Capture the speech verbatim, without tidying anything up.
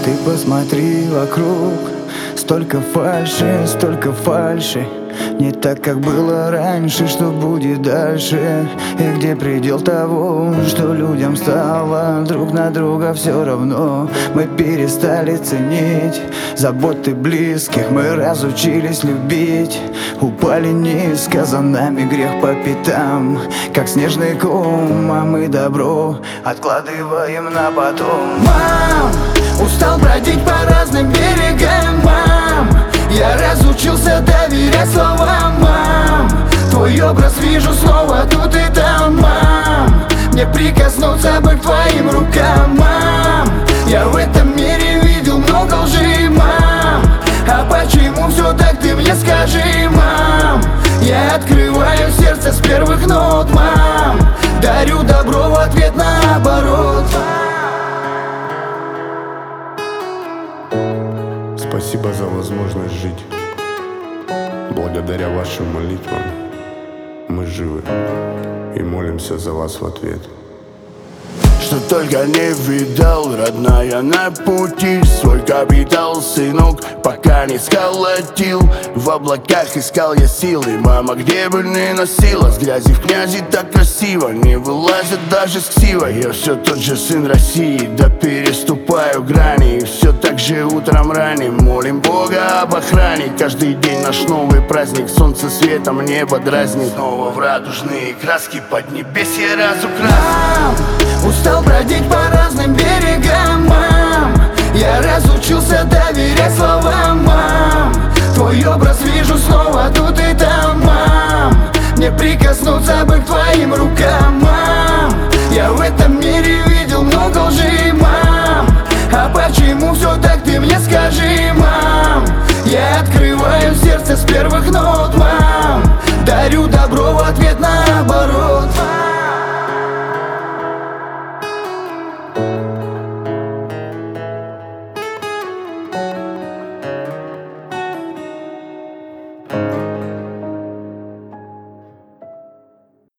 Ты посмотри вокруг, столько фальши, столько фальши. Не так, как было раньше, что будет дальше. И где предел того, что людям стало друг на друга все равно. Мы перестали ценить заботы близких, мы разучились любить. Упали низко, за нами грех по пятам, как снежный ком, а мы добро откладываем на потом. Мам, устал бродить по разным берегам, мам. Я разучился доверять словам, мам. Твой образ вижу снова тут и там, мам. Мне прикоснуться бы к твоим рукам, мам. Я в этом мире видел много лжи, мам. А почему все так, ты мне скажи, мам. Я открываю сердце с первых нот, мам. Дарю добро в ответ наоборот. Спасибо за возможность жить. Благодаря вашим молитвам мы живы и молимся за вас в ответ. Что только не видал, родная, на пути свой капитал, сынок, пока не сколотил. В облаках искал я силы, мама, где бы ни носила. С грязи в князи так красиво, не вылазит даже с ксива. Я все тот же сын России, да переступаю грани. И все так же утром ранним молим Бога об охране. Каждый день наш новый праздник, солнце светом небо дразнит. Снова в радужные краски поднебесье разукрасит. Устал бродить по разным берегам, мам. Я разучился доверять словам, мам. Твой образ вижу снова тут и там, мам. Мне прикоснуться бы к твоим рукам, мам. Я в этом мире видел много лжи, мам. А почему все так, ты мне скажи, мам. Я открываю сердце с первых нот, мам. Дарю добро в ответ наоборот.